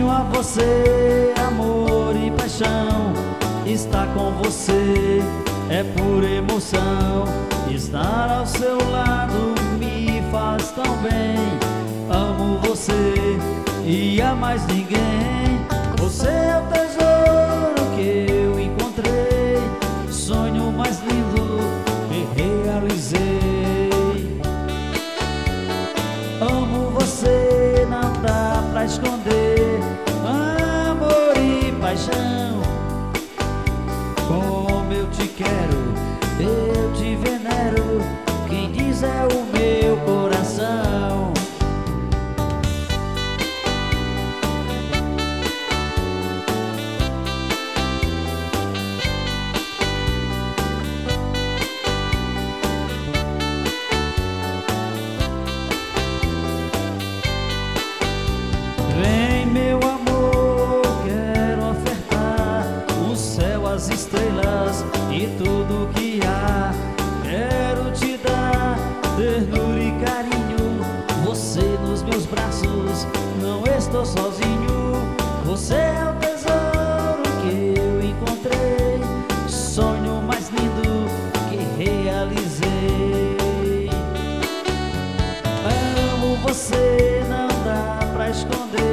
Tenho a você amor e paixão. Estar com você é pura emoção. Estar ao seu lado me faz tão bem. Amo você e a mais ninguém. Você é o tesouro que eu encontrei, sonho mais lindo que realizei. Amo você, não dá pra esconder. Amor e paixão, como eu te quero, eu te venero. Quem diz é o meu coração. Vem, meu amor, quero ofertar o céu, as estrelas e tudo que há. Quero te dar ternura e carinho, você nos meus braços, não estou sozinho. Você é o tesouro que eu encontrei, sonho mais lindo que realizei. Amo você, não dá pra esconder.